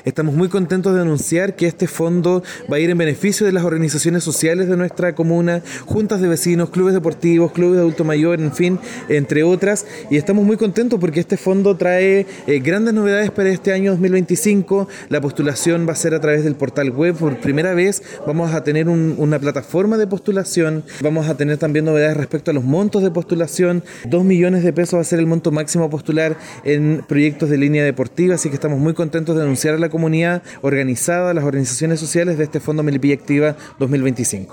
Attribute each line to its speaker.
Speaker 1: Estamos muy contentos de anunciar que este fondo va a ir en beneficio de las organizaciones sociales de nuestra comuna, juntas de vecinos, clubes deportivos, clubes de adulto mayor, en fin, entre otras. Y estamos muy contentos porque este fondo trae grandes novedades para este año 2025. La postulación va a ser a través del portal web. Por primera vez vamos a tener una plataforma de postulación. Vamos a tener también novedades respecto a los montos de postulación. 2 millones de pesos va a ser el monto máximo a postular en proyectos de línea deportiva, así que estamos muy contentos de anunciar a la comunidad organizada, a las organizaciones sociales de este Fondo Melipilla Activa 2025.